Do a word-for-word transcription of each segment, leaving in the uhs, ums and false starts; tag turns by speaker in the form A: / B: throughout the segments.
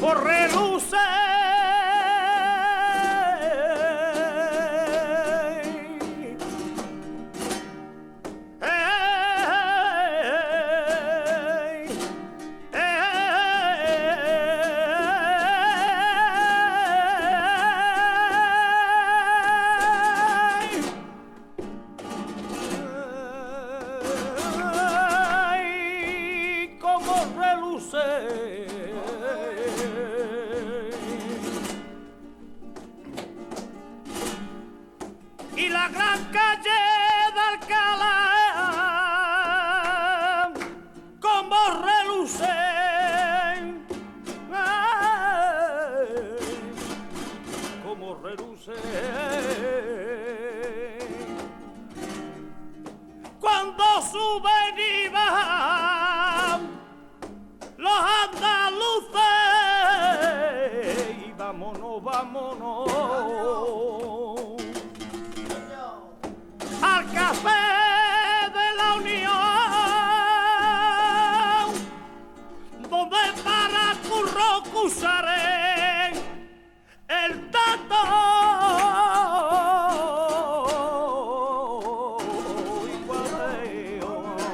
A: por reluce. Y la gran calle de Alcalá, como reluce, ay, como reluce, cuando suben y bajan los andaluces, y vámonos, vámonos al café de la Unión, donde para Curro Cusaré el tato y Guadeo.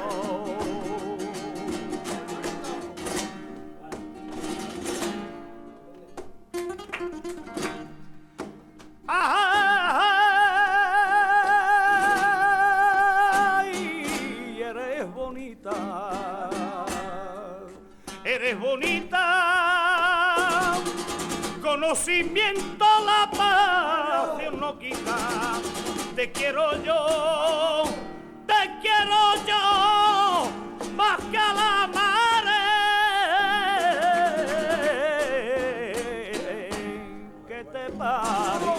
A: Eres bonita, conocimiento la paz no quita. Te quiero yo, te quiero yo, más que a la madre que te parió.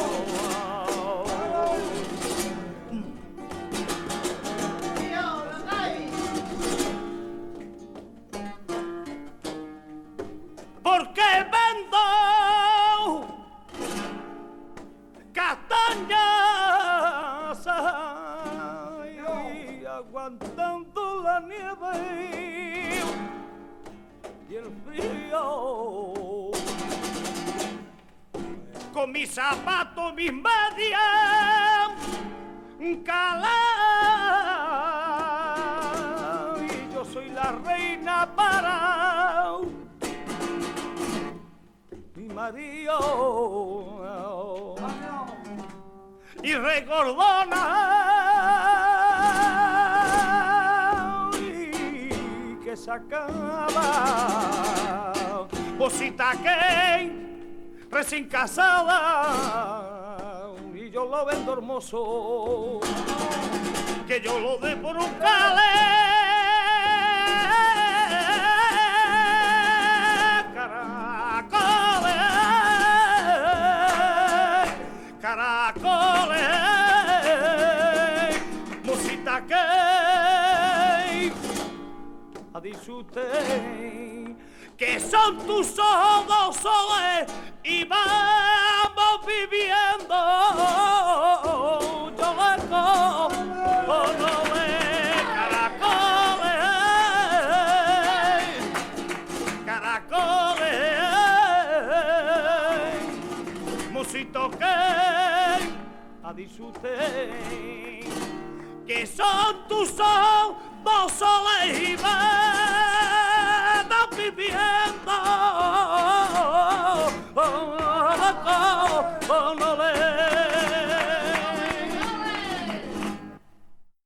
A: Porque vendo castañas ay, aguantando la nieve y el frío, con mis zapatos, mis medias caladas, y yo soy la reina para marido y regordona y que se acaba, cosita que recién casada, y yo lo vendo hermoso, que yo lo dé por un calé. Caracoles, musita que a disfrutar, que son tus ojos, soles y más.